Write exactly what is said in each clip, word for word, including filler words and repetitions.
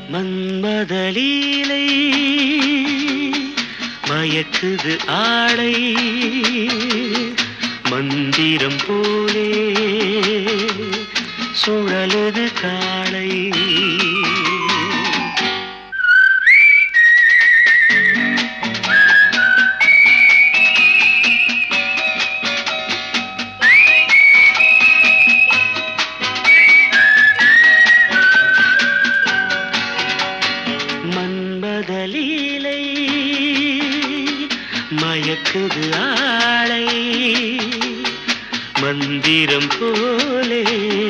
மன்மதலீலை மயக்குது ஆளை மந்திரம் போலே சுழலுது காளை மன்மதலீலை மயக்குது ஆளை மந்திரம் போலே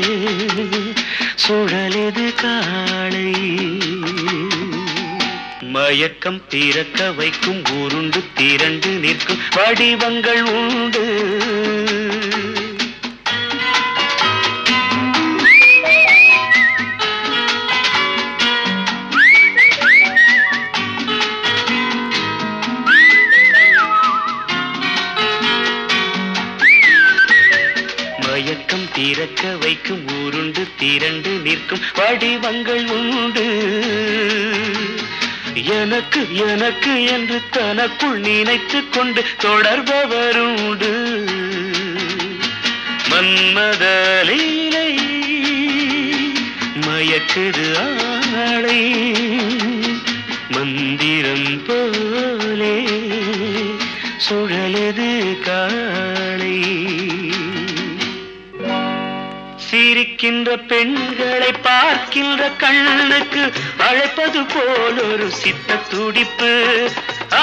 சுழலுது காளை மயக்கம் பிறக்க வைக்கும் உருண்டு திரண்டு நிற்கும் வடிவங்கள் உண்டு மயக்கம் திறக்க வைக்கும் உருண்டு திரண்டு நிற்கும் வடிவங்கள் உண்டு எனக்கு எனக்கு என்று தனக்குள் நினைத்துக் கொண்டு தொடர்பவருண்டு மன்மதலீலை மயக்குது ஆளை மந்திரம் போலே சுழலுது காளை சிரிக்கின்ற பெண்களை பார்க்கின்ற கண்ணுக்கு அழைப்பது போல் ஒரு சித்த துடிப்பு ஆ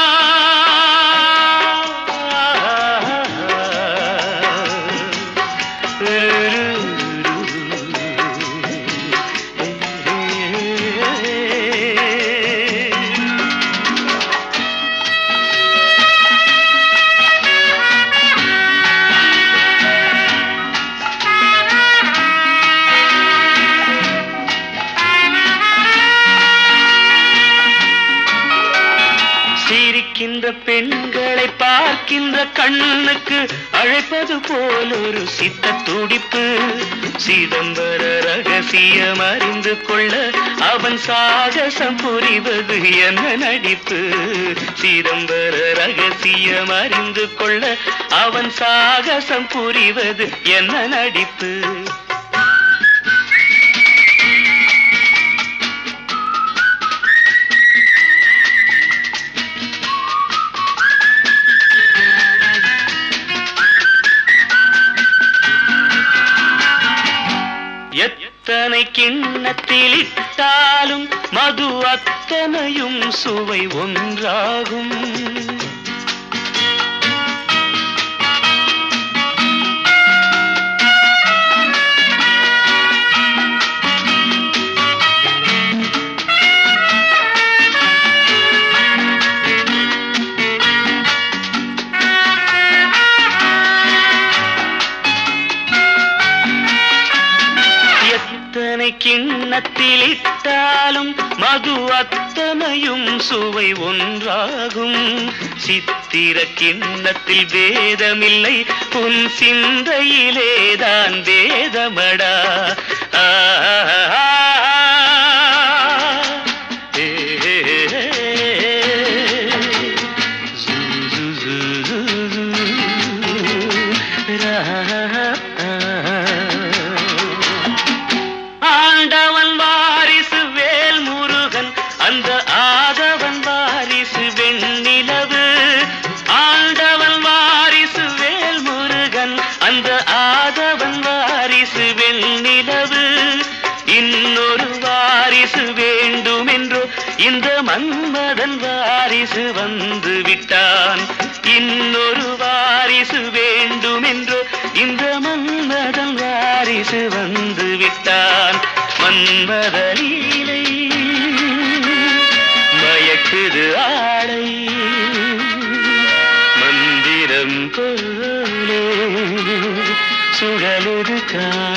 சிரிக்கின்ற பெண்களை பார்க்கின்ற கண்ணுக்கு அழைப்பது போல் ஒரு சித்த துடிப்பு சிதம்பர ரகசியம் அறிந்து கொள்ள அவன் சாகசம் புரிவது என்ன நடிப்பு சிதம்பர ரகசியம் அறிந்து கொள்ள அவன் சாகசம் புரிவது என்ன நடிப்பு எத்தனை கிண்ணத்தில் இட்டாலும் மது அத்தனையும் சுவை ஒன்றாகும் கிண்ணத்தில் இட்டாலும் மது அத்தனையும் சுவை ஒன்றாகும் சித்திர கிண்ணத்தில் வேதமில்லை உன் சிந்தையிலேதான் வேதமடா ஆண்டவன் வாரிசு வேல் முருகன் அந்த ஆதவன் வாரிசு வெண்ணிலவு ஆண்டவன் வாரிசு வேல் முருகன் அந்த ஆதவன் வாரிசு வெண்ணிலவு இன்னொரு வாரிசு வேண்டுமென்றோ இந்த மன்மதன் வாரிசு வந்து விட்டான் இன்னொரு வாரிசு வேண்டுமென்றோ இந்த மன்மதன் வாரிசு வந்து விட்டான் மன்மதலீலை மயக்குது ஆளை மந்திரம் போலே சுழலுது காளை